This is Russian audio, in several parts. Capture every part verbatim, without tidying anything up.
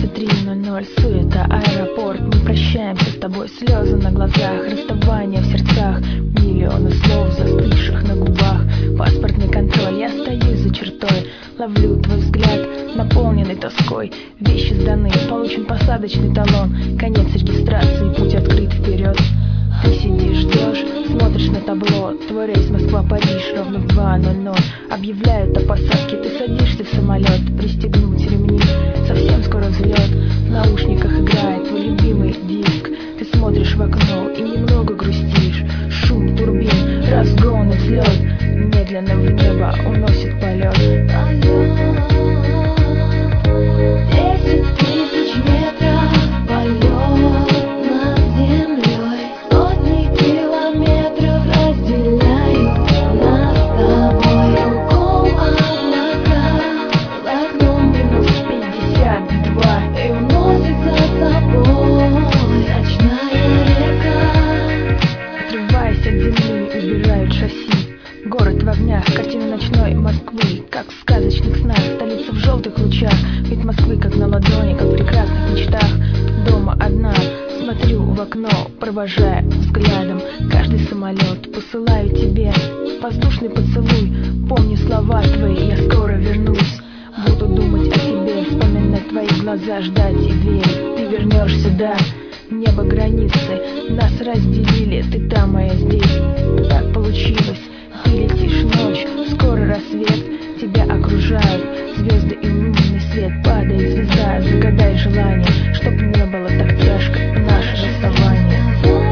двадцать три ноль ноль, суета, аэропорт. Мы прощаемся с тобой, слезы на глазах, расставание в сердцах, миллионы слов, застывших на губах. Паспортный контроль, я стою за чертой, ловлю твой взгляд, наполненный тоской. Вещи сданы, получен посадочный талон, конец регистрации, путь открыт вперед. Ты сидишь, ждешь, смотришь на табло. Твой рейс Москва-Париж ровно в два ноль ноль. Объявляют о посадке, ты садишься в самолет. Пристегнуть ремни, совсем скоро взлет. В наушниках играет твой любимый диск. Ты смотришь в окно и немного грустишь. Шум турбин, разгон и взлет. Медленно в небо уносит полет. Десять тысяч метров полет над землей. Сотни километров разделяют нас с тобой. Кругом облака, за окном минус пятьдесят два. И уносит за собой ночная река. Отрываясь от земли, убирают шасси. Город в огнях, картина ночной Москвы, как в сказочных снах, столица в желтых лучах. Вид Москвы как на ладони, как в прекрасных мечтах. Дома одна, смотрю в окно, провожая взглядом каждый самолет. Посылаю тебе воздушный поцелуй, помни слова твои, я скоро вернусь. Буду думать о тебе, вспоминать твои глаза, ждать и верить. Ты вернешься, да, небо границы нас разделили, ты там, а я здесь. Так получилось. Ты летишь ночь, скоро рассвет. Тебя окружают звезды и лунный свет. Падает звезда, загадай желание, чтоб не было так тяжко наше расставание.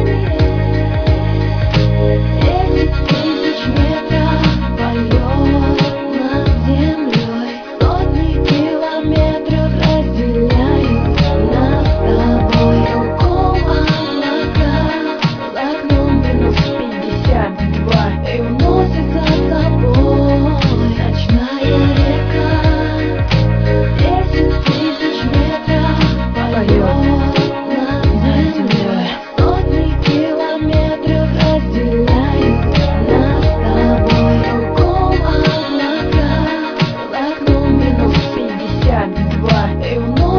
Десять тысяч метров полет над землей. Сотни километров разделяют нас с тобой. Кругом облака, за окном минус пятьдесят два. И уносит за собой ночная река. Десять тысяч метров полет над землей. Сотни километров разделяют нас с тобой. Кругом облака, за окном минус пятьдесят два. И уносит